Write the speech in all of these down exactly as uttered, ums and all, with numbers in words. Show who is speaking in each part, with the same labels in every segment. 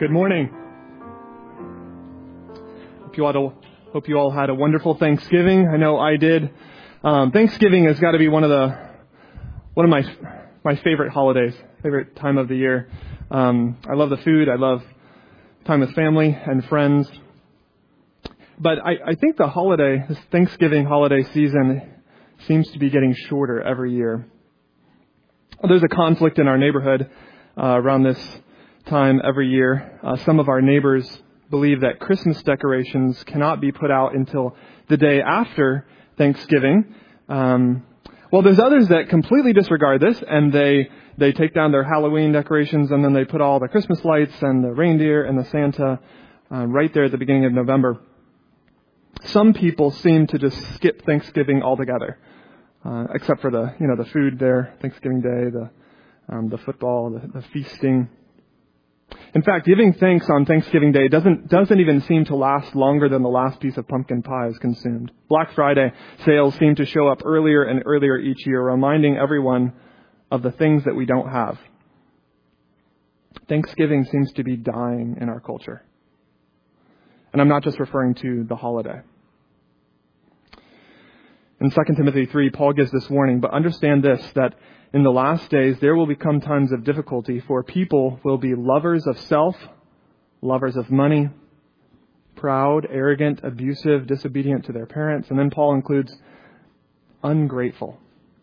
Speaker 1: Good morning. Hope you all hope you all had a wonderful Thanksgiving. I know I did. Um, Thanksgiving has got to be one of the one of my my favorite holidays, favorite time of the year. Um, I love the food. I love time with family and friends. But I, I think the holiday, this Thanksgiving holiday season, seems to be getting shorter every year. There's a conflict in our neighborhood uh, around this time every year. Uh, some of our neighbors believe that Christmas decorations cannot be put out until the day after Thanksgiving. Um, well, there's others that completely disregard this, and they they take down their Halloween decorations, and then they put all the Christmas lights and the reindeer and the Santa uh, right there at the beginning of November. Some people seem to just skip Thanksgiving altogether, uh, except for the you know the food there, Thanksgiving Day, the um, the football, the, the feasting. In fact, giving thanks on Thanksgiving Day doesn't doesn't even seem to last longer than the last piece of pumpkin pie is consumed. Black Friday sales seem to show up earlier and earlier each year, reminding everyone of the things that we don't have. Thanksgiving seems to be dying in our culture. And I'm not just referring to the holiday. In Second Timothy three, Paul gives this warning, but understand this, that in the last days there will become times of difficulty, for people will be lovers of self, lovers of money, proud, arrogant, abusive, disobedient to their parents. And then Paul includes ungrateful.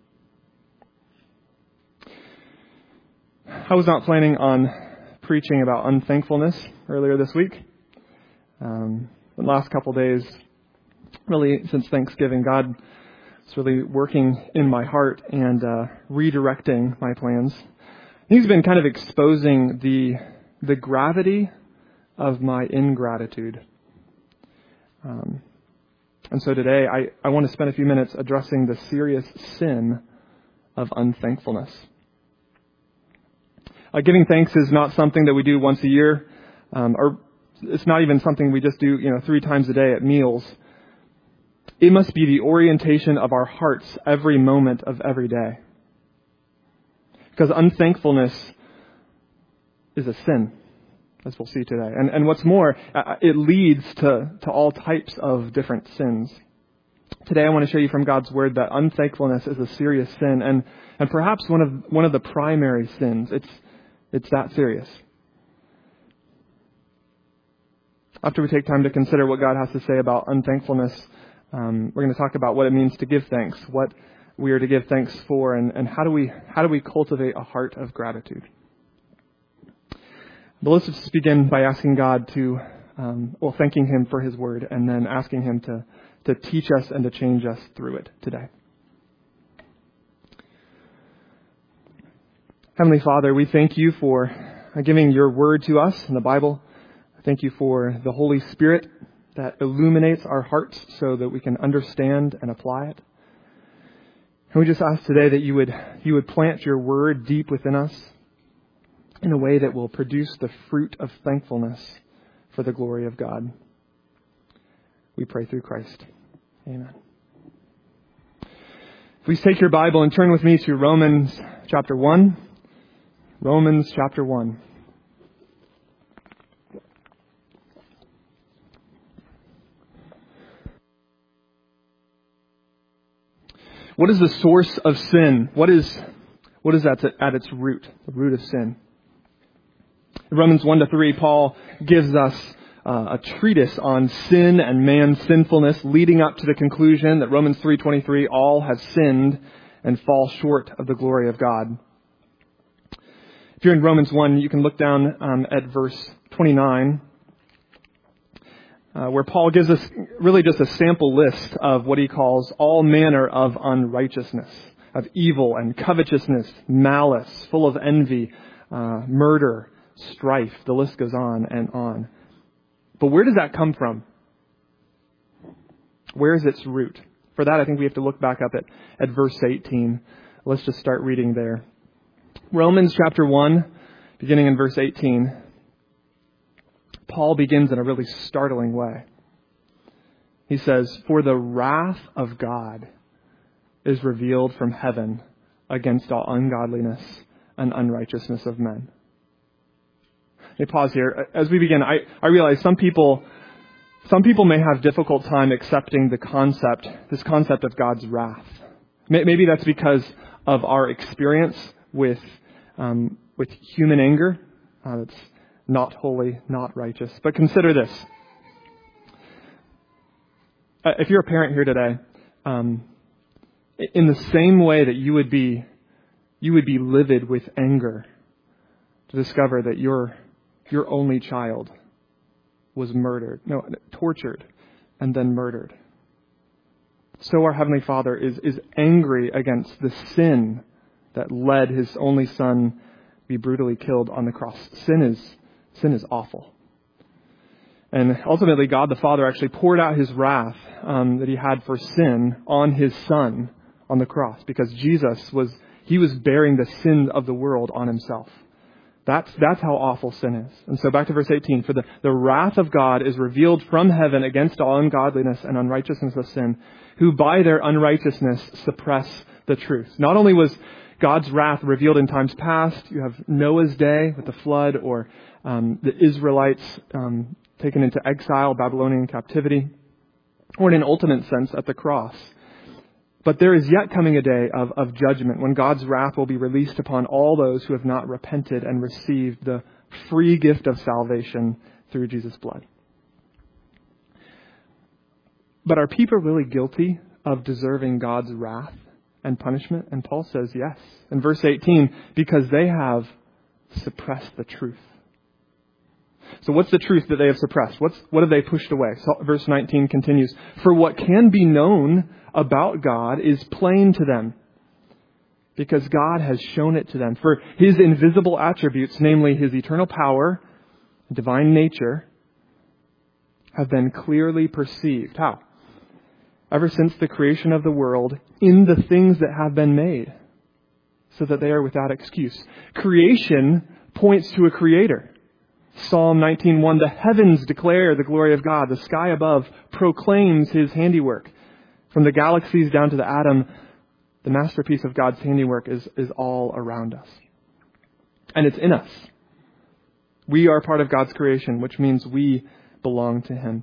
Speaker 1: I was not planning on preaching about unthankfulness earlier this week. Um, the last couple days, really since Thanksgiving, God is really working in my heart and uh, redirecting my plans. He's been kind of exposing the the gravity of my ingratitude. Um, and so today, I, I want to spend a few minutes addressing the serious sin of unthankfulness. Uh, giving thanks is not something that we do once a year, um, or it's not even something we just do, you know, three times a day at meals. It must be the orientation of our hearts every moment of every day. Because unthankfulness is a sin, as we'll see today. And, and what's more, it leads to, to all types of different sins. Today I want to show you from God's Word that unthankfulness is a serious sin, and, and perhaps one of one of the primary sins. It's it's that serious. After we take time to consider what God has to say about unthankfulness, Um, we're going to talk about what it means to give thanks, what we are to give thanks for, and, and how do we how do we cultivate a heart of gratitude. But let's just begin by asking God to, um, well, thanking Him for His Word, and then asking Him to, to teach us and to change us through it today. Heavenly Father, we thank you for giving your Word to us in the Bible. Thank you for the Holy Spirit that illuminates our hearts so that we can understand and apply it. And we just ask today that you would you would plant your word deep within us in a way that will produce the fruit of thankfulness for the glory of God. We pray through Christ. Amen. Please take your Bible and turn with me to Romans chapter one. Romans chapter one. What is the source of sin? What is what is that at its root? The root of sin. In Romans one to three, Paul gives us uh, a treatise on sin and man's sinfulness, leading up to the conclusion that Romans three twenty-three, all have sinned and fall short of the glory of God. If you're in Romans one, you can look down um, at verse twenty-nine. Uh, where Paul gives us really just a sample list of what he calls all manner of unrighteousness, of evil and covetousness, malice, full of envy, uh, murder, strife. The list goes on and on. But where does that come from? Where is its root? For that, I think we have to look back up at, at verse eighteen. Let's just start reading there. Romans chapter one, beginning in verse eighteen. Paul begins in a really startling way. He says, "For the wrath of God is revealed from heaven against all ungodliness and unrighteousness of men." Let me pause here. As we begin, I, I realize some people, some people may have difficult time accepting the concept, this concept of God's wrath. Maybe that's because of our experience with, um, with human anger. Uh, that's not holy, not righteous. But consider this. Uh, if you're a parent here today, um, in the same way that you would be, you would be livid with anger to discover that your your only child was murdered, no, tortured, and then murdered. So our Heavenly Father is is angry against the sin that led His only Son be brutally killed on the cross. Sin is sin is awful. And ultimately, God the Father actually poured out His wrath um, that He had for sin on His Son on the cross, because Jesus was He was bearing the sin of the world on Himself. That's that's how awful sin is. And so back to verse eighteen. For the, the wrath of God is revealed from heaven against all ungodliness and unrighteousness of sin, who by their unrighteousness suppress the truth. Not only was God's wrath revealed in times past, you have Noah's day with the flood, or um, the Israelites um, taken into exile, Babylonian captivity, or in an ultimate sense at the cross. But there is yet coming a day of, of judgment when God's wrath will be released upon all those who have not repented and received the free gift of salvation through Jesus' blood. But are people really guilty of deserving God's wrath and punishment? And Paul says yes. In verse eighteen, because they have suppressed the truth. So what's the truth that they have suppressed? What's, what have they pushed away? So verse nineteen continues, for what can be known about God is plain to them, because God has shown it to them. For His invisible attributes, namely His eternal power, divine nature, have been clearly perceived. How? Ever since the creation of the world, in the things that have been made, so that they are without excuse. Creation points to a creator. Psalm nineteen one, the heavens declare the glory of God. The sky above proclaims His handiwork. From the galaxies down to the atom, the masterpiece of God's handiwork is, is all around us. And it's in us. We are part of God's creation, which means we belong to Him.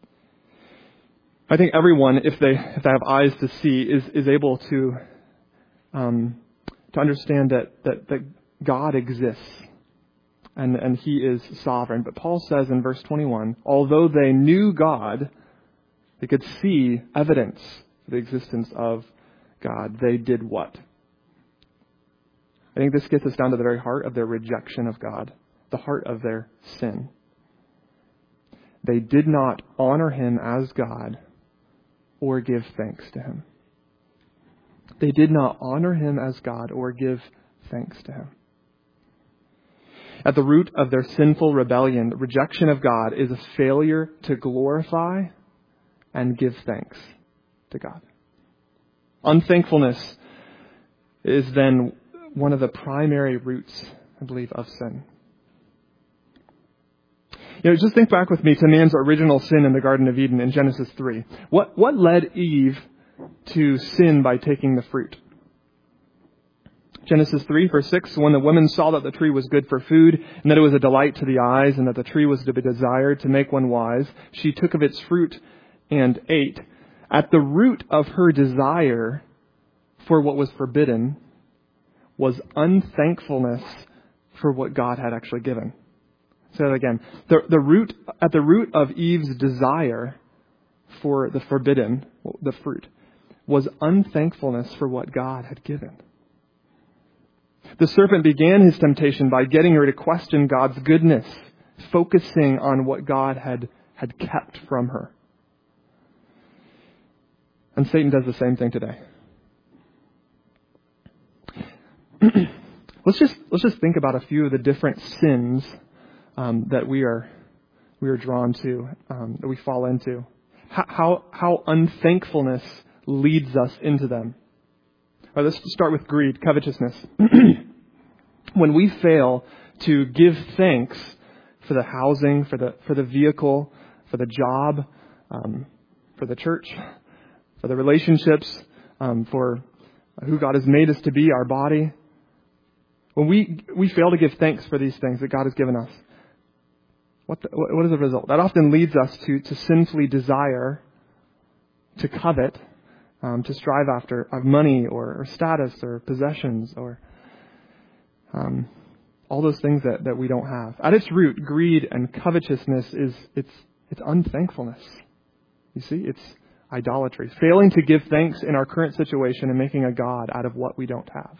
Speaker 1: I think everyone, if they if they have eyes to see, is, is able to um, to understand that, that, that God exists. And, and He is sovereign. But Paul says in verse twenty-one, although they knew God, they could see evidence for the existence of God. They did what? I think this gets us down to the very heart of their rejection of God, the heart of their sin. They did not honor Him as God or give thanks to Him. They did not honor Him as God or give thanks to Him. At the root of their sinful rebellion, the rejection of God is a failure to glorify and give thanks to God. Unthankfulness is then one of the primary roots, I believe, of sin. You know, just think back with me to man's original sin in the Garden of Eden in Genesis three. What, what led Eve to sin by taking the fruit? Genesis three, verse six, when the woman saw that the tree was good for food, and that it was a delight to the eyes, and that the tree was to be desired to make one wise, she took of its fruit and ate. At the root of her desire for what was forbidden was unthankfulness for what God had actually given. Say that again. The, the root, at the root of Eve's desire for the forbidden, the fruit, was unthankfulness for what God had given. The serpent began his temptation by getting her to question God's goodness, focusing on what God had, had kept from her. And Satan does the same thing today. let's just let's just think about a few of the different sins um, that we are we are drawn to, um, that we fall into. How, how how unthankfulness leads us into them. All right, let's start with greed, covetousness. When we fail to give thanks for the housing, for the for the vehicle, for the job, um, for the church, for the relationships, um, for who God has made us to be, our body. When we we fail to give thanks for these things that God has given us, What, the, what is the result? That often leads us to, to sinfully desire, to covet, um, to strive after of money or, or status or possessions or um, all those things that, that we don't have. At its root, greed and covetousness is it's it's unthankfulness. You see, it's idolatry, failing to give thanks in our current situation and making a god out of what we don't have.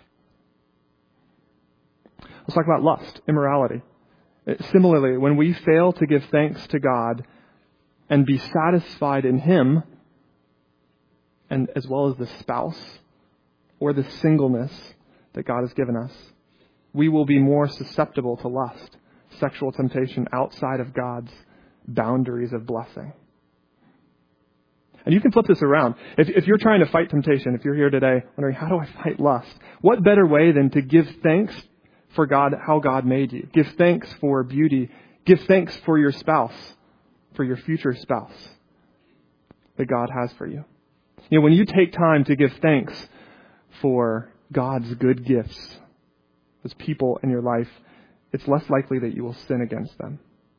Speaker 1: Let's talk about lust, immorality. Similarly, when we fail to give thanks to God and be satisfied in Him, and as well as the spouse or the singleness that God has given us, we will be more susceptible to lust, sexual temptation outside of God's boundaries of blessing. And you can flip this around. If, if you're trying to fight temptation, if you're here today wondering, how do I fight lust? What better way than to give thanks for God, how God made you? Give thanks for beauty. Give thanks for your spouse, for your future spouse that God has for you. You know, when you take time to give thanks for God's good gifts, those people in your life, it's less likely that you will sin against them.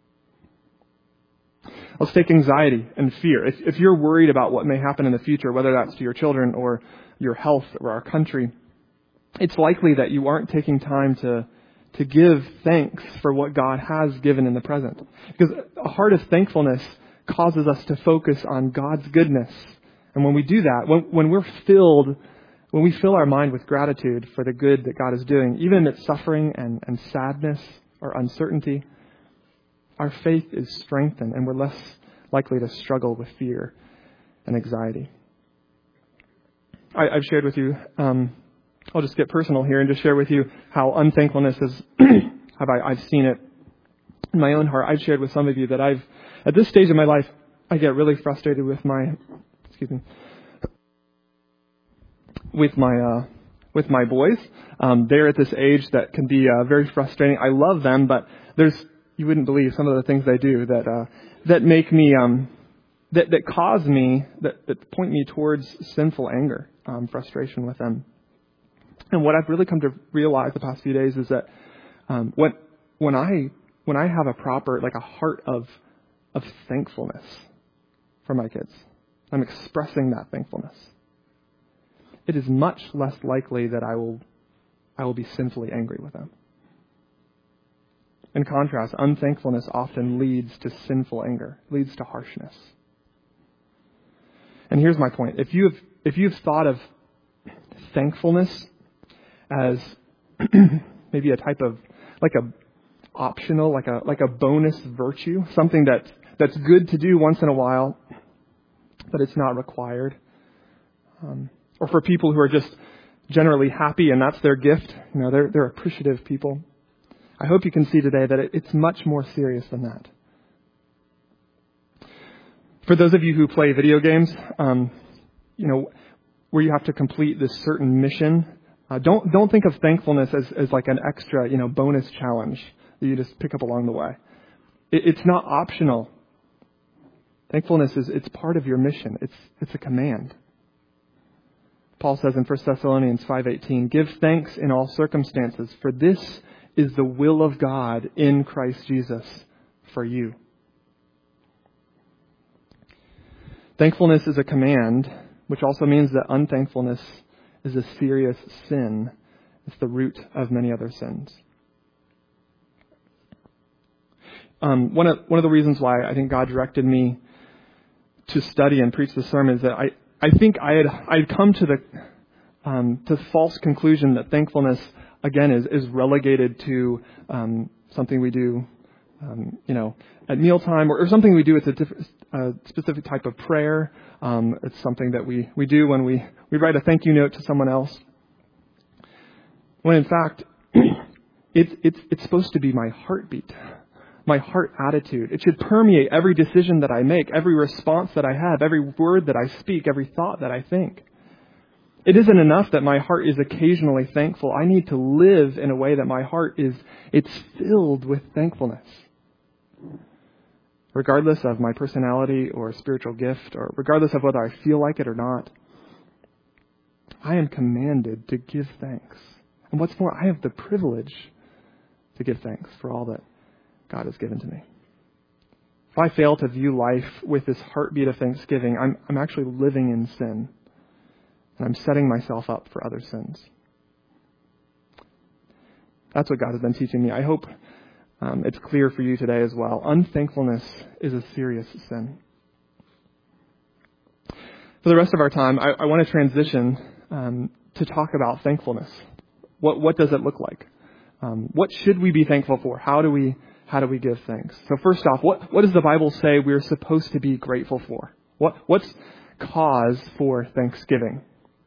Speaker 1: Let's take anxiety and fear. If, if you're worried about what may happen in the future, whether that's to your children or your health or our country, it's likely that you aren't taking time to, to give thanks for what God has given in the present. Because a heart of thankfulness causes us to focus on God's goodness. And when we do that, when, when we're filled, when we fill our mind with gratitude for the good that God is doing, even amidst suffering and, and sadness or uncertainty, our faith is strengthened and we're less likely to struggle with fear and anxiety. I, I've shared with you, um, I'll just get personal here and just share with you how unthankfulness is, have I, I've seen it in my own heart. I've shared with some of you that I've, at this stage of my life, I get really frustrated with my, excuse me, with my, uh, with my boys. Um, they're at this age that can be uh, very frustrating. I love them, but there's, you wouldn't believe some of the things they do that, uh, that make me, um, that, that cause me, that, that point me towards sinful anger, um, frustration with them. And what I've really come to realize the past few days is that um, when when I when I have a proper, like a heart of of thankfulness for my kids, I'm expressing that thankfulness. It is much less likely that I will I will be sinfully angry with them. In contrast, unthankfulness often leads to sinful anger, leads to harshness. And here's my point: if you have if you've thought of thankfulness as maybe a type of, like a optional, like a like a bonus virtue, something that that's good to do once in a while, but it's not required. Um, or for people who are just generally happy and that's their gift, you know, they're they're appreciative people. I hope you can see today that it, it's much more serious than that. For those of you who play video games, um, you know, where you have to complete this certain mission. Uh, don't don't think of thankfulness as, as like an extra, you know, bonus challenge that you just pick up along the way. It, it's not optional. Thankfulness is it's part of your mission. It's it's a command. Paul says in First Thessalonians five eighteen, "Give thanks in all circumstances, for this is the will of God in Christ Jesus for you." Thankfulness is a command, which also means that unthankfulness is a serious sin. It's the root of many other sins. Um, one of one of the reasons why I think God directed me to study and preach the sermon is that I, I think I had I had come to the um, to the false conclusion that thankfulness again is is relegated to um, something we do, um, you know, at mealtime or, or something we do. It's a different, a specific type of prayer. Um, it's something that we, we do when we, we write a thank you note to someone else. When in fact, it's, it's, it's supposed to be my heartbeat, my heart attitude. It should permeate every decision that I make, every response that I have, every word that I speak, every thought that I think. It isn't enough that my heart is occasionally thankful. I need to live in a way that my heart is, it's filled with thankfulness. Regardless of my personality or spiritual gift, or regardless of whether I feel like it or not, I am commanded to give thanks. And what's more, I have the privilege to give thanks for all that God has given to me. If I fail to view life with this heartbeat of thanksgiving, I'm, I'm actually living in sin. And I'm setting myself up for other sins. That's what God has been teaching me. I hope um, it's clear for you today as well. Unthankfulness is a serious sin. For the rest of our time, I, I want to transition um, to talk about thankfulness. What what does it look like? Um, what should we be thankful for? How do we how do we give thanks? So first off, what what does the Bible say we're supposed to be grateful for? What what's cause for thanksgiving?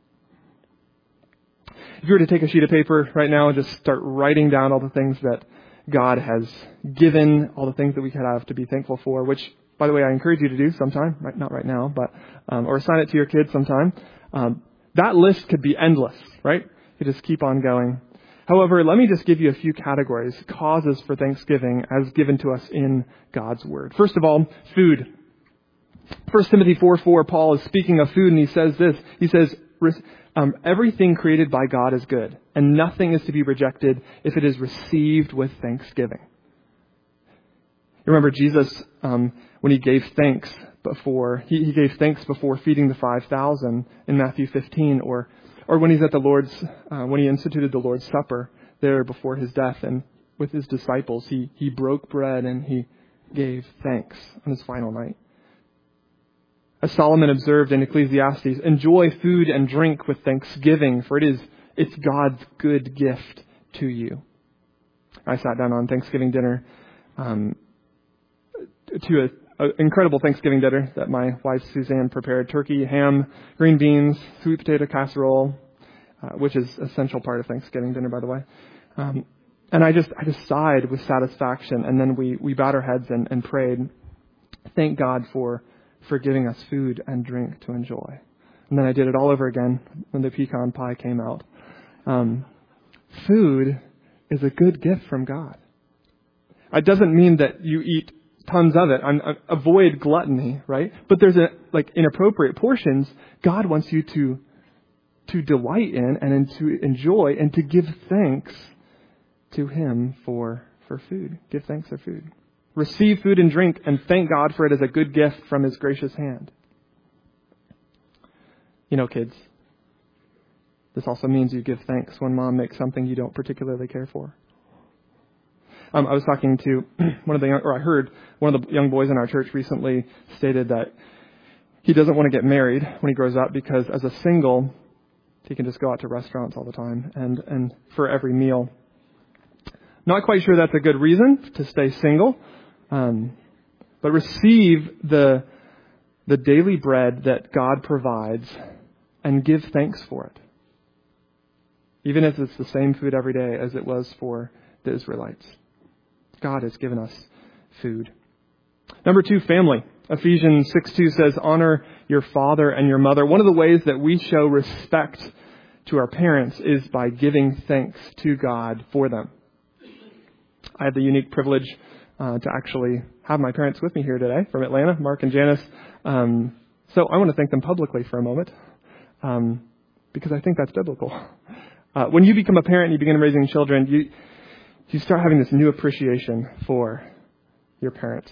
Speaker 1: If you were to take a sheet of paper right now and just start writing down all the things that God has given, all the things that we could have to be thankful for, which, by the way, I encourage you to do sometime, right, not right now, but um, or assign it to your kids sometime. Um, that list could be endless, right? You just keep on going. However, let me just give you a few categories, causes for thanksgiving as given to us in God's Word. First of all, food. First Timothy four four, Paul is speaking of food, and he says this. He says, um, everything created by God is good, and nothing is to be rejected if it is received with thanksgiving. You remember Jesus, um, when he gave thanks before, he, he gave thanks before feeding the five thousand in Matthew fifteen, or or when he's at the Lord's, uh, when he instituted the Lord's Supper there before his death, and with his disciples, he, he broke bread and he gave thanks on his final night. As Solomon observed in Ecclesiastes, enjoy food and drink with thanksgiving, for it is, it's God's good gift to you. I sat down on Thanksgiving dinner, um, to an incredible Thanksgiving dinner that my wife Suzanne prepared. Turkey, ham, green beans, sweet potato casserole, uh, which is an essential part of Thanksgiving dinner, by the way. Um, and I just I just sighed with satisfaction. And then we, we bowed our heads and, and prayed. Thank God for, for giving us food and drink to enjoy. And then I did it all over again when the pecan pie came out. Um, food is a good gift from God. It doesn't mean that you eat tons of it. I'm, uh, avoid gluttony, right? But there's a like inappropriate portions God wants you to to delight in and to enjoy and to give thanks to Him for for food. Give thanks for food. Receive food and drink and thank God for it as a good gift from His gracious hand. You know, kids, this also means you give thanks when mom makes something you don't particularly care for. Um, I was talking to one of the, young, or I heard one of the young boys in our church recently stated that he doesn't want to get married when he grows up because as a single, he can just go out to restaurants all the time and, and for every meal. Not quite sure that's a good reason to stay single, um, but receive the the daily bread that God provides and give thanks for it. Even if it's the same food every day as it was for the Israelites. God has given us food. Number two, family. Ephesians six two says, honor your father and your mother. One of the ways that we show respect to our parents is by giving thanks to God for them. I have the unique privilege uh, to actually have my parents with me here today from Atlanta, Mark and Janice. Um, so I want to thank them publicly for a moment um, because I think that's biblical. Uh, when you become a parent and you begin raising children, you you start having this new appreciation for your parents.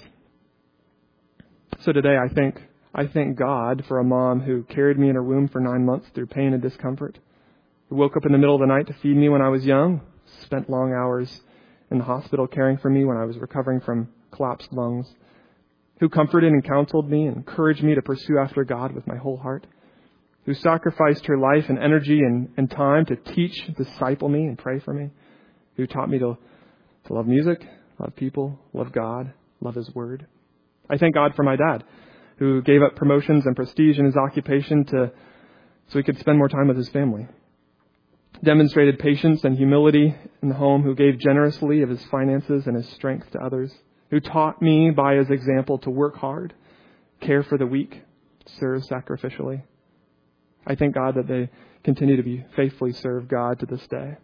Speaker 1: So today I think I thank God for a mom who carried me in her womb for nine months through pain and discomfort, who woke up in the middle of the night to feed me when I was young, spent long hours in the hospital caring for me when I was recovering from collapsed lungs, who comforted and counseled me and encouraged me to pursue after God with my whole heart, who sacrificed her life and energy and, and time to teach, disciple me, and pray for me, who taught me to, to love music, love people, love God, love His Word. I thank God for my dad, who gave up promotions and prestige in his occupation to so he could spend more time with his family. Demonstrated patience and humility in the home, who gave generously of his finances and his strength to others, who taught me by his example to work hard, care for the weak, serve sacrificially. I thank God that they continue to be faithfully serve God to this day.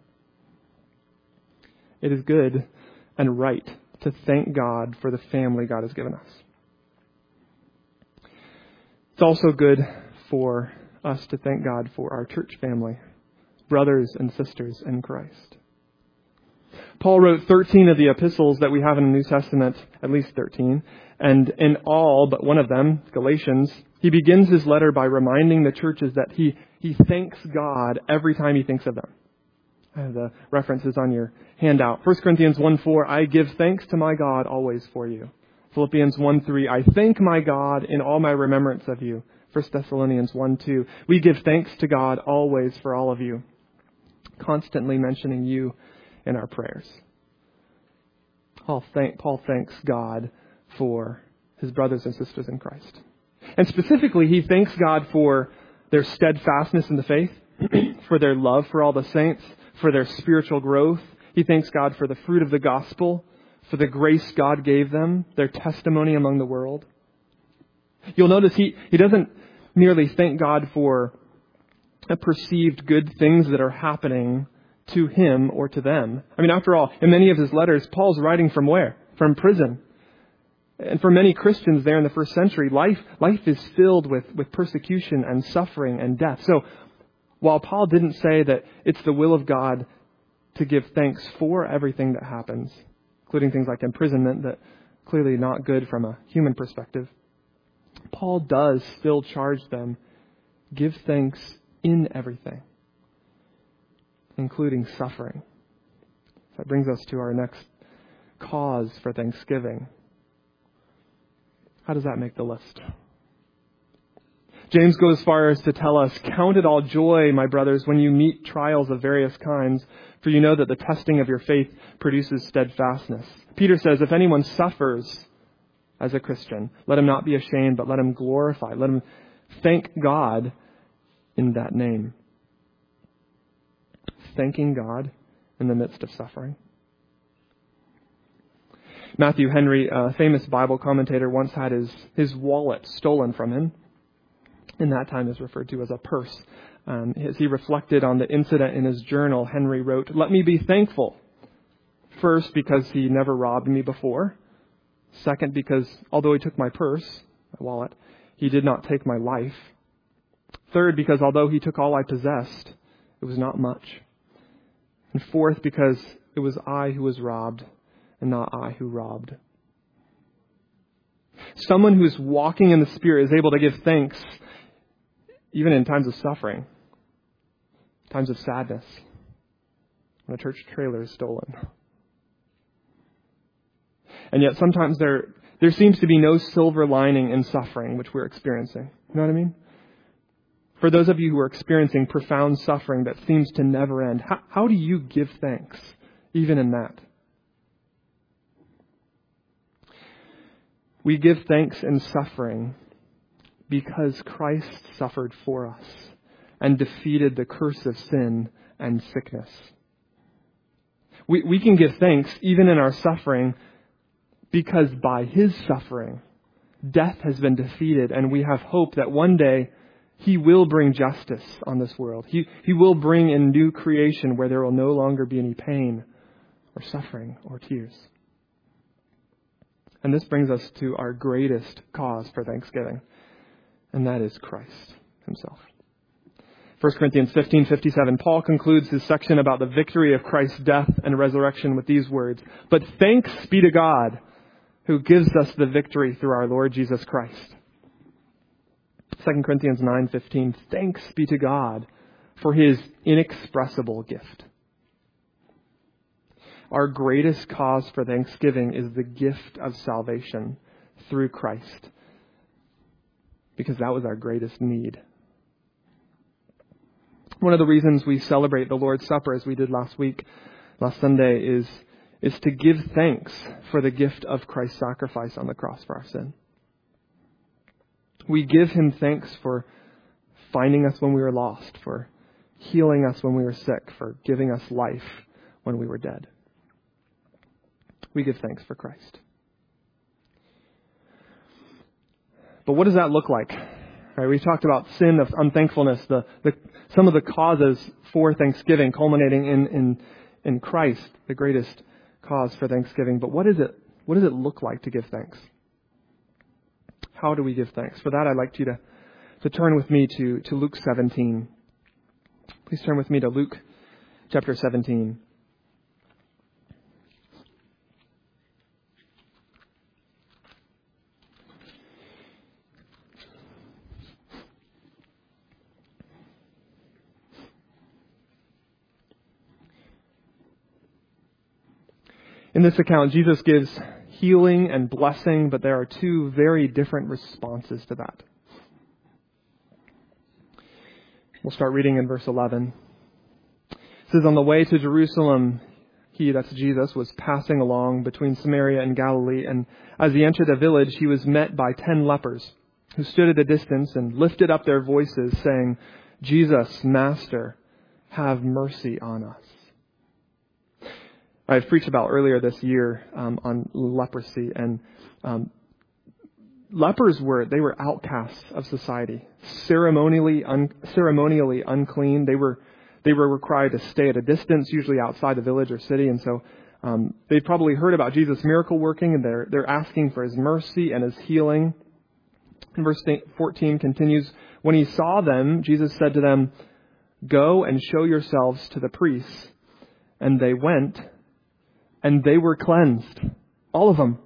Speaker 1: It is good and right to thank God for the family God has given us. It's also good for us to thank God for our church family, brothers and sisters in Christ. Paul wrote thirteen of the epistles that we have in the New Testament, at least thirteen. And in all but one of them, Galatians, he begins his letter by reminding the churches that he, he thanks God every time he thinks of them. I have the references on your handout. First Corinthians one four, I give thanks to my God always for you. Philippians one three, I thank my God in all my remembrance of you. First Thessalonians one two, we give thanks to God always for all of you, constantly mentioning you in our prayers. Paul, thank, Paul thanks God for his brothers and sisters in Christ. And specifically, he thanks God for their steadfastness in the faith, for their love for all the saints, for their spiritual growth. He thanks God for the fruit of the gospel, for the grace God gave them, their testimony among the world. You'll notice he, he doesn't merely thank God for a perceived good things that are happening to him or to them. I mean, after all, in many of his letters, Paul's writing from where? From prison. And for many Christians there in the first century, life, life is filled with, with persecution and suffering and death. So while Paul didn't say that it's the will of God to give thanks for everything that happens, including things like imprisonment that clearly not good from a human perspective, Paul does still charge them, give thanks in everything, including suffering. That brings us to our next cause for thanksgiving. How does that make the list? James goes as far as to tell us, count it all joy, my brothers, when you meet trials of various kinds, for you know that the testing of your faith produces steadfastness. Peter says, if anyone suffers as a Christian, let him not be ashamed, but let him glorify. Let him thank God in that name. Thanking God in the midst of suffering. Matthew Henry, a famous Bible commentator, once had his, his wallet stolen from him. In that time is referred to as a purse. Um, as he reflected on the incident in his journal, Henry wrote, let me be thankful. First, because he never robbed me before. Second, because although he took my purse, my wallet, he did not take my life. Third, because although he took all I possessed, it was not much. And fourth, because it was I who was robbed and not I who robbed. Someone who is walking in the Spirit is able to give thanks even in times of suffering, times of sadness, when a church trailer is stolen. And yet sometimes there there seems to be no silver lining in suffering which we're experiencing. You know what I mean? For those of you who are experiencing profound suffering that seems to never end, how, how do you give thanks even in that? We give thanks in suffering because Christ suffered for us and defeated the curse of sin and sickness. We, we can give thanks even in our suffering because by his suffering, death has been defeated, and we have hope that one day he will bring justice on this world. He, he will bring in new creation where there will no longer be any pain or suffering or tears. And this brings us to our greatest cause for thanksgiving, and that is Christ himself. First Corinthians fifteen fifty-seven, Paul concludes his section about the victory of Christ's death and resurrection with these words, but thanks be to God who gives us the victory through our Lord Jesus Christ. Second Corinthians nine fifteen, thanks be to God for his inexpressible gift. Our greatest cause for thanksgiving is the gift of salvation through Christ, because that was our greatest need. One of the reasons we celebrate the Lord's Supper, as we did last week, last Sunday, is, is to give thanks for the gift of Christ's sacrifice on the cross for our sin. We give him thanks for finding us when we were lost, for healing us when we were sick, for giving us life when we were dead. We give thanks for Christ. But what does that look like? Right, we talked about sin of unthankfulness, the, the some of the causes for thanksgiving culminating in, in, in Christ, the greatest cause for thanksgiving. But what is it? What does it look like to give thanks? How do we give thanks? For that, I'd like you to, to turn with me to, to Luke seventeen. Please turn with me to Luke chapter seventeen. In this account, Jesus gives healing and blessing, but there are two very different responses to that. We'll start reading in verse eleven. It says, on the way to Jerusalem, he, that's Jesus, was passing along between Samaria and Galilee, and as he entered a village, he was met by ten lepers, who stood at a distance and lifted up their voices, saying, Jesus, Master, have mercy on us. I preached about earlier this year um, on leprosy, and um, lepers were, they were outcasts of society, ceremonially un, ceremonially unclean. They were they were required to stay at a distance, usually outside the village or city, and so um, they'd probably heard about Jesus' miracle working, and they're they're asking for his mercy and his healing. And verse fourteen continues, when he saw them, Jesus said to them, go and show yourselves to the priests. And they went, and they were cleansed. All of them.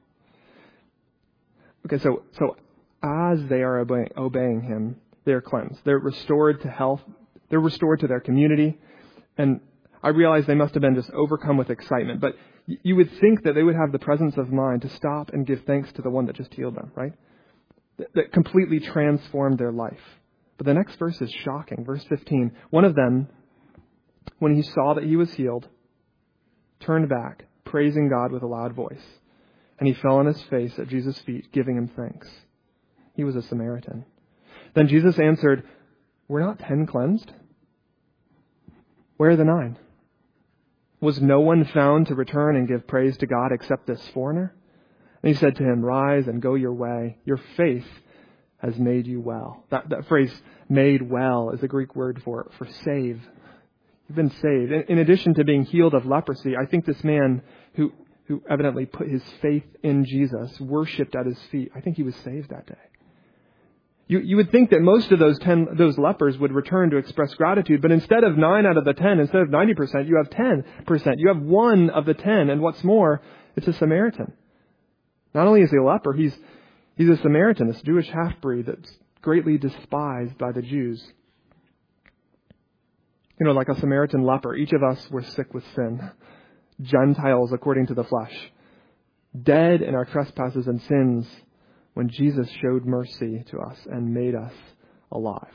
Speaker 1: Okay, so so as they are obey, obeying him, they're cleansed. They're restored to health. They're restored to their community. And I realize they must have been just overcome with excitement. But you would think that they would have the presence of mind to stop and give thanks to the one that just healed them, right? That completely transformed their life. But the next verse is shocking. Verse fifteen. One of them, when he saw that he was healed, turned back, praising God with a loud voice. And he fell on his face at Jesus' feet, giving him thanks. He was a Samaritan. Then Jesus answered, were not ten cleansed? Where are the nine? Was no one found to return and give praise to God except this foreigner? And he said to him, rise and go your way. Your faith has made you well. That, that phrase, made well, is a Greek word for, for save. You've been saved. In, in addition to being healed of leprosy, I think this man who, who evidently put his faith in Jesus, worshipped at his feet, I think he was saved that day. You, you would think that most of those ten, those lepers would return to express gratitude, but instead of nine out of the ten, instead of ninety percent, you have ten percent. You have one of the ten, and what's more, it's a Samaritan. Not only is he a leper, he's he's a Samaritan, this Jewish half-breed that's greatly despised by the Jews. You know, like a Samaritan leper, each of us were sick with sin, Gentiles according to the flesh, dead in our trespasses and sins when Jesus showed mercy to us and made us alive.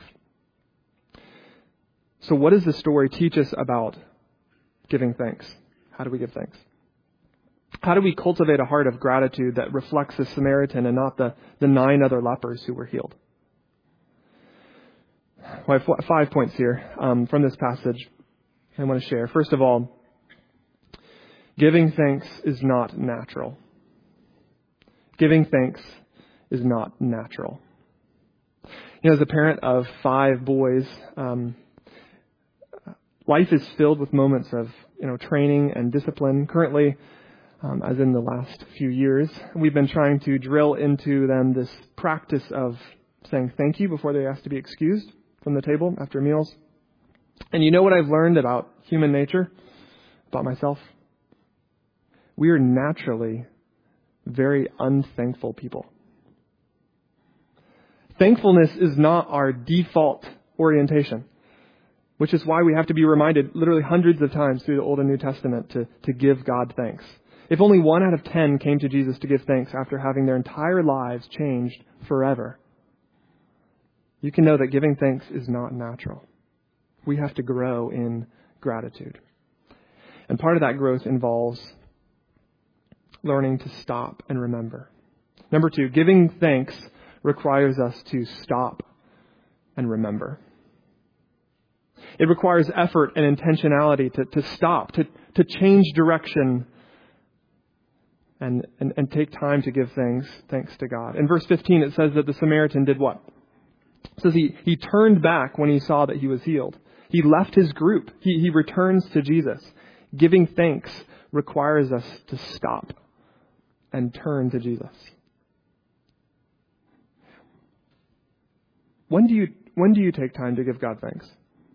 Speaker 1: So what does the story teach us about giving thanks? How do we give thanks? How do we cultivate a heart of gratitude that reflects the Samaritan and not the, the nine other lepers who were healed? Well, I have five points here um, from this passage I want to share. First of all, giving thanks is not natural. Giving thanks is not natural. You know, as a parent of five boys, um, life is filled with moments of, you know, training and discipline. Currently, Um, as in the last few years, we've been trying to drill into them this practice of saying thank you before they ask to be excused from the table after meals. And you know what I've learned about human nature, about myself? We are naturally very unthankful people. Thankfulness is not our default orientation, which is why we have to be reminded literally hundreds of times through the Old and New Testament to, to give God thanks. If only one out of ten came to Jesus to give thanks after having their entire lives changed forever, you can know that giving thanks is not natural. We have to grow in gratitude. And part of that growth involves learning to stop and remember. Number two, giving thanks requires us to stop and remember. It requires effort and intentionality to, to stop, to, to change direction, and, and, and take time to give thanks, thanks to God. In verse fifteen, it says that the Samaritan did what? It says he, he turned back when he saw that he was healed. He left his group. He, he returns to Jesus. Giving thanks requires us to stop and turn to Jesus. When do you when do you take time to give God thanks?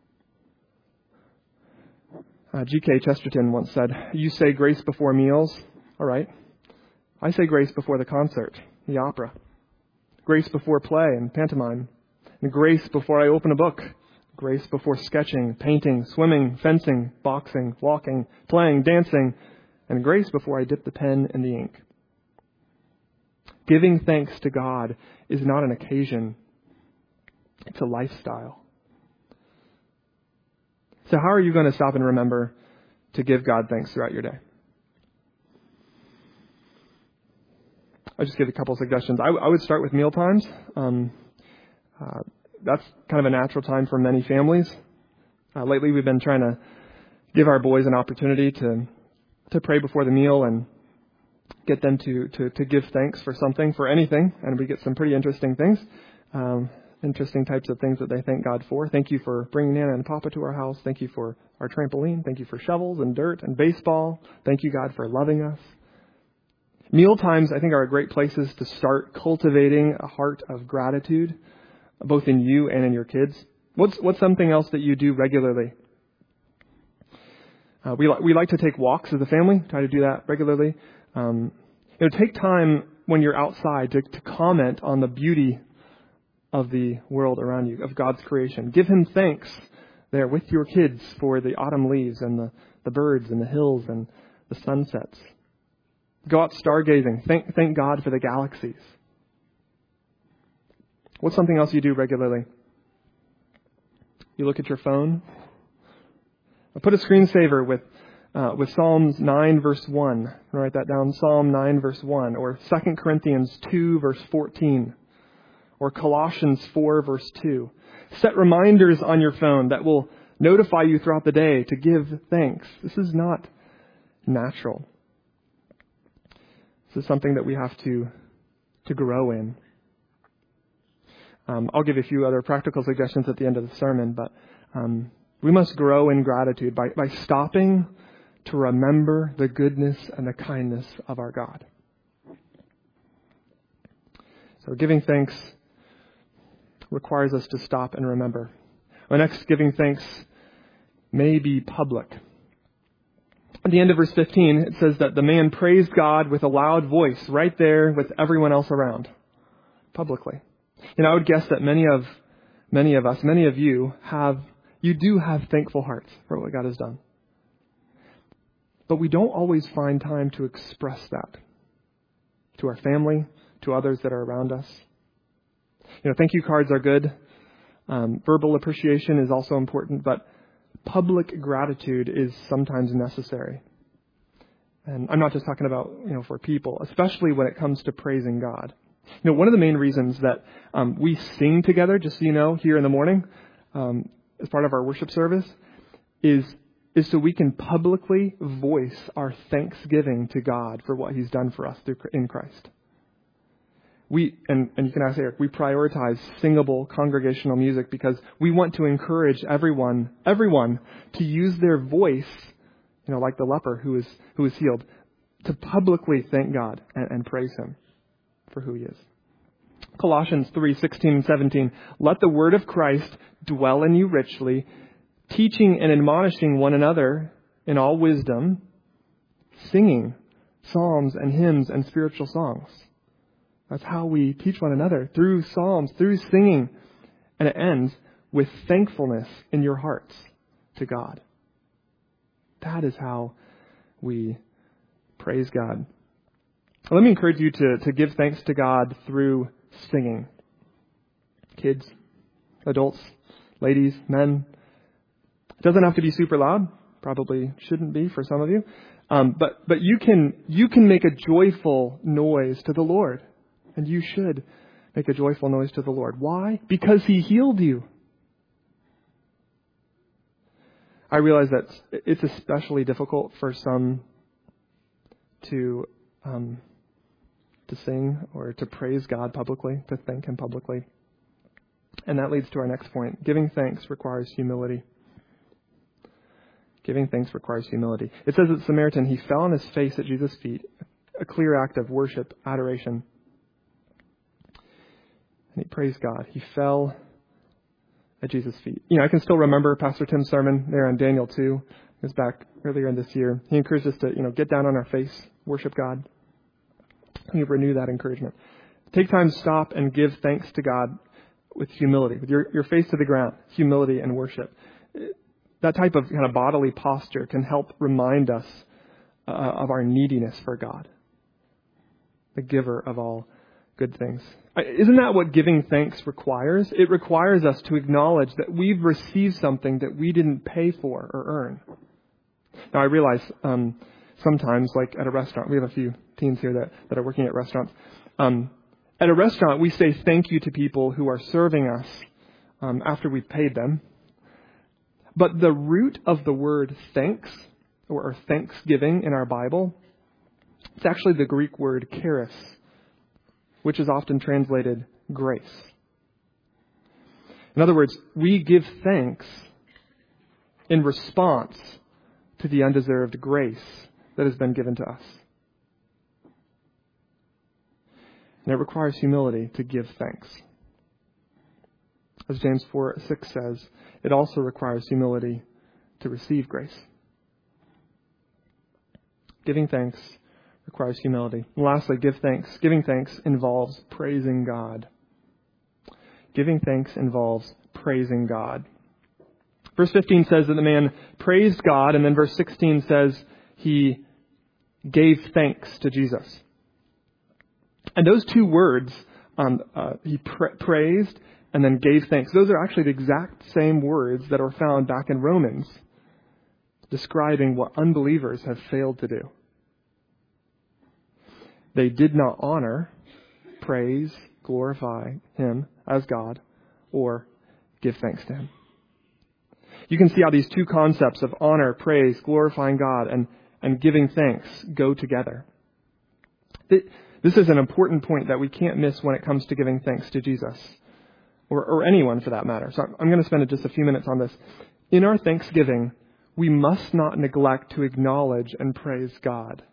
Speaker 1: Uh, G K Chesterton once said, "You say grace before meals. All right. I say grace before the concert, the opera. Grace before play and pantomime. And grace before I open a book. Grace before sketching, painting, swimming, fencing, boxing, walking, playing, dancing, and grace before I dip the pen in the ink. Giving thanks to God is not an occasion. It's a lifestyle. So how are you going to stop and remember to give God thanks throughout your day? I'll just give a couple suggestions. I, I would start with meal times. Um, uh, that's kind of a natural time for many families. Uh, lately, we've been trying to give our boys an opportunity to to pray before the meal and get them to, to, to give thanks for something, for anything. And we get some pretty interesting things, um, interesting types of things that they thank God for. Thank you for bringing Nana and Papa to our house. Thank you for our trampoline. Thank you for shovels and dirt and baseball. Thank you, God, for loving us. Meal times, I think, are great places to start cultivating a heart of gratitude, both in you and in your kids. What's what's something else that you do regularly? Uh, we, li- we like to take walks as a family, try to do that regularly. Um, you know, take time when you're outside to, to comment on the beauty of the world around you, of God's creation. Give him thanks there with your kids for the autumn leaves and the, the birds and the hills and the sunsets. Go out stargazing. Thank, thank God for the galaxies. What's something else you do regularly? You look at your phone. Put a screensaver with uh, with Psalms nine verse one. Write that down. Psalm nine verse one, or Second Corinthians two verse fourteen, or Colossians four verse two. Set reminders on your phone that will notify you throughout the day to give thanks. This is not natural. This is something that we have to to grow in. Um, I'll give a few other practical suggestions at the end of the sermon, but um, we must grow in gratitude by, by stopping to remember the goodness and the kindness of our God. So giving thanks requires us to stop and remember. Our next giving thanks may be public. At the end of verse fifteen, it says that the man praised God with a loud voice right there with everyone else around, publicly. And I would guess that many of many of us, many of you have, you do have thankful hearts for what God has done. But we don't always find time to express that to our family, to others that are around us. You know, thank you cards are good. Um, verbal appreciation is also important, but public gratitude is sometimes necessary. And I'm not just talking about, you know, for people, especially when it comes to praising God. You know, one of the main reasons that um, we sing together, just so you know, here in the morning, um, as part of our worship service, is is so we can publicly voice our thanksgiving to God for what he's done for us through in Christ. We, and, and you can ask Eric, we prioritize singable congregational music because we want to encourage everyone, everyone to use their voice, you know, like the leper who is, who is healed, to publicly thank God and, and praise him for who he is. Colossians three sixteen and seventeen. Let the word of Christ dwell in you richly, teaching and admonishing one another in all wisdom, singing psalms and hymns and spiritual songs. That's how we teach one another, through psalms, through singing. And it ends with thankfulness in your hearts to God. That is how we praise God. Let me encourage you to, to give thanks to God through singing. Kids, adults, ladies, men. It doesn't have to be super loud. Probably shouldn't be for some of you. Um, but but you can you can make a joyful noise to the Lord. And you should make a joyful noise to the Lord. Why? Because he healed you. I realize that it's especially difficult for some to um, to sing or to praise God publicly, to thank him publicly. And that leads to our next point. Giving thanks requires humility. Giving thanks requires humility. It says that Samaritan, he fell on his face at Jesus' feet, a clear act of worship, adoration. And he praised God. He fell at Jesus' feet. You know, I can still remember Pastor Tim's sermon there on Daniel two. It was back earlier in this year. He encouraged us to, you know, get down on our face, worship God. He renew that encouragement. Take time to stop and give thanks to God with humility, with your, your face to the ground, humility and worship. That type of kind of bodily posture can help remind us uh, of our neediness for God, the giver of all good things. Isn't that what giving thanks requires? It requires us to acknowledge that we've received something that we didn't pay for or earn. Now, I realize um, sometimes, like at a restaurant, we have a few teens here that, that are working at restaurants. Um, at a restaurant, we say thank you to people who are serving us um, after we've paid them. But the root of the word thanks, or thanksgiving in our Bible, it's actually the Greek word charis, which is often translated grace. In other words, we give thanks in response to the undeserved grace that has been given to us. And it requires humility to give thanks. As James four six says, it also requires humility to receive grace. Giving thanks requires humility. And lastly, give thanks. Giving thanks involves praising God. Giving thanks involves praising God. Verse fifteen says that the man praised God, and then verse sixteen says he gave thanks to Jesus. And those two words, um, uh, he pra- praised and then gave thanks, those are actually the exact same words that are found back in Romans, describing what unbelievers have failed to do. They did not honor, praise, glorify Him as God, or give thanks to Him. You can see how these two concepts of honor, praise, glorifying God, and, and giving thanks go together. This is an important point that we can't miss when it comes to giving thanks to Jesus, or, or anyone for that matter. So I'm going to spend just a few minutes on this. In our thanksgiving, we must not neglect to acknowledge and praise God.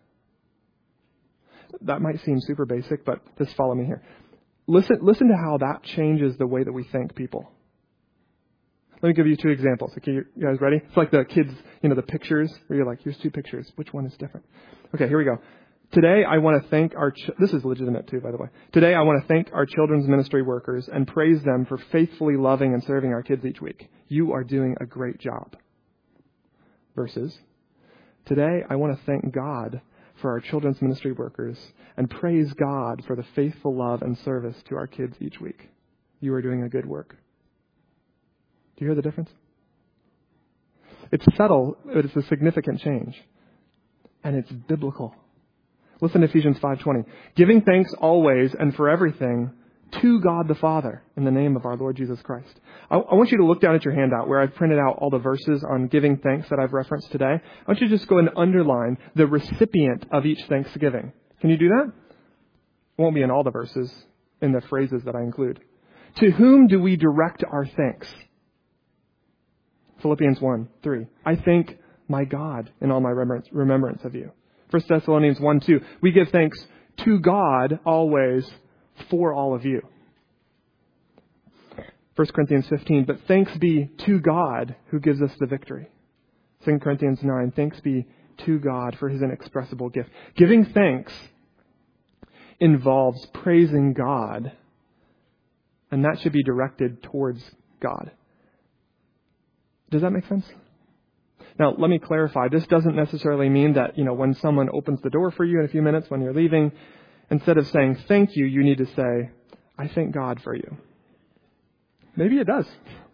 Speaker 1: That might seem super basic, but just follow me here. Listen, listen to how that changes the way that we thank people. Let me give you two examples. Okay, you guys ready? It's like the kids, you know, the pictures where you're like, here's two pictures. Which one is different? Okay, here we go. Today, I want to thank our, ch- this is legitimate too, by the way. Today, I want to thank our children's ministry workers and praise them for faithfully loving and serving our kids each week. You are doing a great job. Versus, today, I want to thank God for our children's ministry workers and praise God for the faithful love and service to our kids each week. You are doing a good work. Do you hear the difference? It's subtle, but it's a significant change. And it's biblical. Listen to Ephesians five twenty. Giving thanks always and for everything to God the Father in the name of our Lord Jesus Christ. I, I want you to look down at your handout where I've printed out all the verses on giving thanks that I've referenced today. I want you to just go and underline the recipient of each thanksgiving. Can you do that? It won't be in all the verses, in the phrases that I include. To whom do we direct our thanks? Philippians one three. I thank my God in all my remembrance, remembrance of you. First Thessalonians one two. We give thanks to God always for all of you. First Corinthians fifteen. But thanks be to God who gives us the victory. Second Corinthians nine. Thanks be to God for His inexpressible gift. Giving thanks involves praising God, and that should be directed towards God. Does that make sense? Now, let me clarify. This doesn't necessarily mean that, you know, when someone opens the door for you in a few minutes when you're leaving, instead of saying thank you, you need to say, I thank God for you. Maybe it does.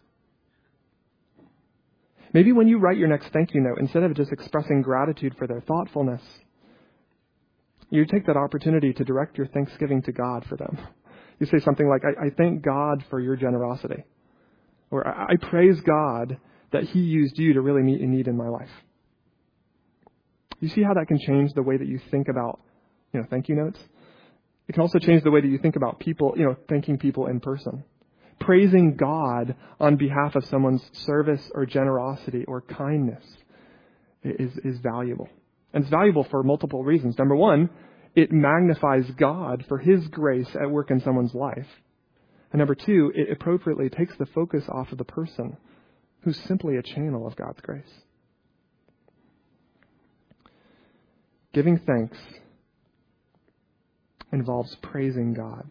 Speaker 1: Maybe when you write your next thank you note, instead of just expressing gratitude for their thoughtfulness, you take that opportunity to direct your thanksgiving to God for them. You say something like, I, I thank God for your generosity. Or I, I praise God that He used you to really meet a need in my life. You see how that can change the way that you think about, you know, thank you notes? It can also change the way that you think about people, you know, thanking people in person. Praising God on behalf of someone's service or generosity or kindness is, is valuable. And it's valuable for multiple reasons. Number one, it magnifies God for His grace at work in someone's life. And number two, it appropriately takes the focus off of the person who's simply a channel of God's grace. Giving thanks involves praising God.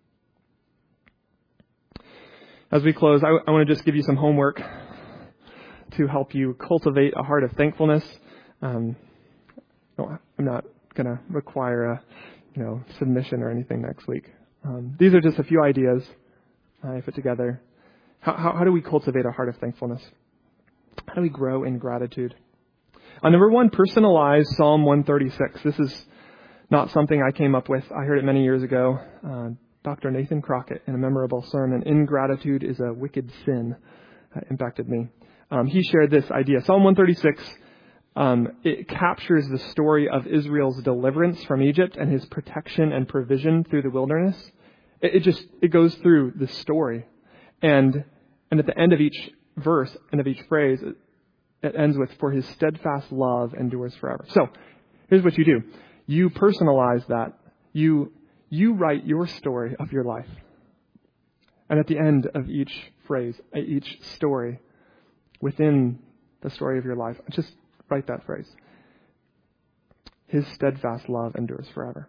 Speaker 1: As we close, I, I want to just give you some homework to help you cultivate a heart of thankfulness. Um, No, I'm not going to require a, you know, submission or anything next week. Um, these are just a few ideas I put together. How, how, how do we cultivate a heart of thankfulness? How do we grow in gratitude? Uh, number one, personalize Psalm one thirty-six. This is not something I came up with. I heard it many years ago. Uh, Doctor Nathan Crockett, in a memorable sermon, "Ingratitude is a wicked sin," uh, impacted me. Um, he shared this idea. Psalm one thirty-six, um, it captures the story of Israel's deliverance from Egypt and his protection and provision through the wilderness. It, it just, it goes through the story. And, and at the end of each verse, end of each phrase, it, it ends with, "For his steadfast love endures forever." So, here's what you do. You personalize that. You, you write your story of your life. And at the end of each phrase, each story, within the story of your life, just write that phrase. His steadfast love endures forever.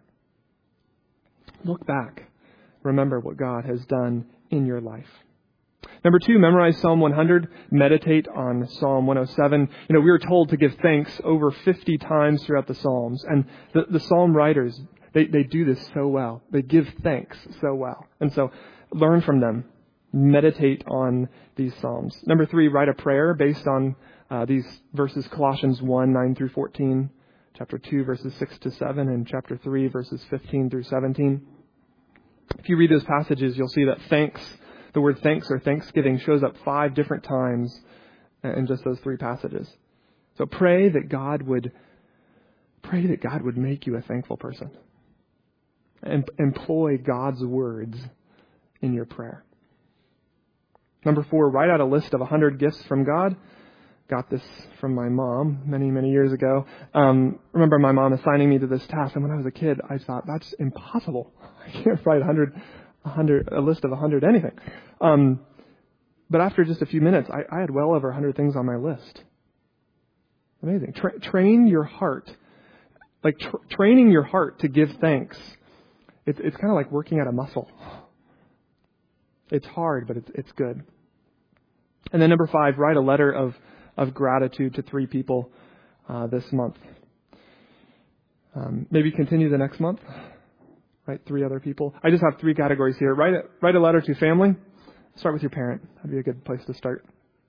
Speaker 1: Look back. Remember what God has done in your life. Number two, memorize Psalm one hundred. Meditate on Psalm one oh seven. You know, we were told to give thanks over fifty times throughout the Psalms. And the, the Psalm writers, they, they do this so well. They give thanks so well. And so learn from them. Meditate on these Psalms. Number three, write a prayer based on uh, these verses, Colossians one, nine through fourteen, chapter two, verses six to seven, and chapter three, verses fifteen through seventeen. If you read those passages, you'll see that thanks, the word thanks or thanksgiving, shows up five different times in just those three passages. So pray that God would, pray that God would make you a thankful person. And employ God's words in your prayer. Number four, write out a list of one hundred gifts from God. Got this from my mom many, many years ago. Um, remember my mom assigning me to this task, and when I was a kid, I thought, that's impossible. I can't write one hundred, one hundred, a list of one hundred anything. Um, but after just a few minutes, I, I had well over one hundred things on my list. Amazing. Tra- train your heart. Like tra- training your heart to give thanks. It's, it's kind of like working at a muscle. It's hard, but it's, it's good. And then number five, write a letter of, of gratitude to three people uh, this month. Um, maybe continue the next month. Write three other people. I just have three categories here. Write a, write a letter to family. Start with your parent. That'd be a good place to start.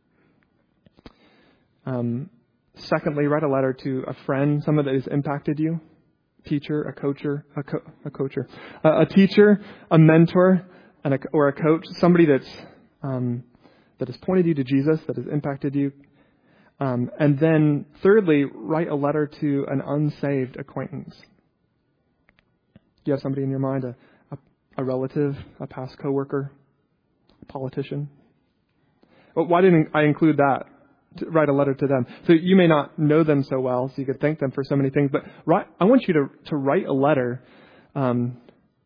Speaker 1: Um, secondly, write a letter to a friend, someone that has impacted you. Teacher, a coacher, a, co- a coacher, uh, a teacher, a mentor, and a, or a coach. Somebody that's um, that has pointed you to Jesus, that has impacted you. Um, and then thirdly, write a letter to an unsaved acquaintance. Do you have somebody in your mind, a, a, a relative, a past coworker, a politician? Well, why didn't I include that? To write a letter to them. So you may not know them so well, so you could thank them for so many things, but write, I want you to, to write a letter, um,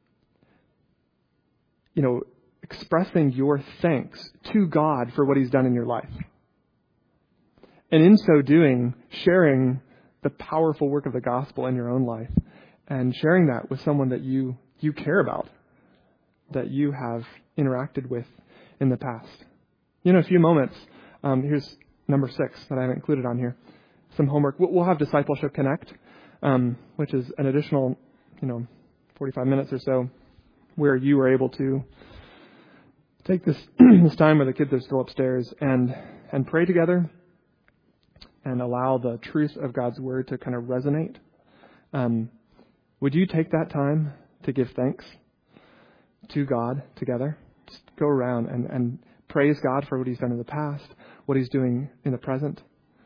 Speaker 1: you know, expressing your thanks to God for what He's done in your life. And in so doing, sharing the powerful work of the gospel in your own life and sharing that with someone that you, you care about, that you have interacted with in the past. You know, a few moments, um, here's number six that I haven't included on here. Some homework. We'll have Discipleship Connect, um, which is an additional, you know, forty-five minutes or so where you are able to take this this time where the kids are still upstairs and and pray together and allow the truth of God's Word to kind of resonate. Um, would you take that time to give thanks to God together? Just go around and, and praise God for what He's done in the past, what He's doing in the present.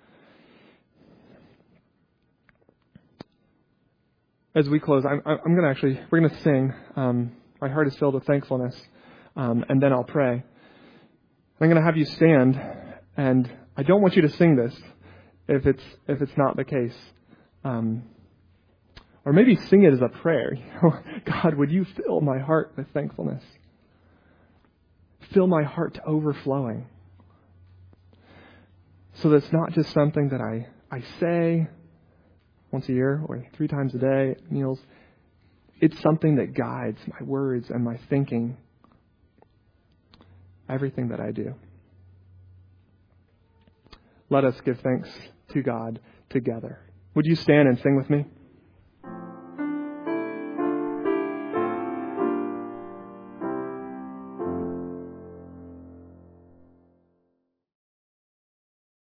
Speaker 1: As we close, I'm, I'm going to actually, we're going to sing. Um, my heart is filled with thankfulness. Um, and then I'll pray. I'm going to have you stand, and I don't want you to sing this if it's if it's not the case. Um, or maybe sing it as a prayer. You know, God, would you fill my heart with thankfulness? Fill my heart to overflowing. So that's not just something that I, I say once a year or three times a day at meals. It's something that guides my words and my thinking, everything that I do. Let us give thanks to God together. Would you stand and sing with me?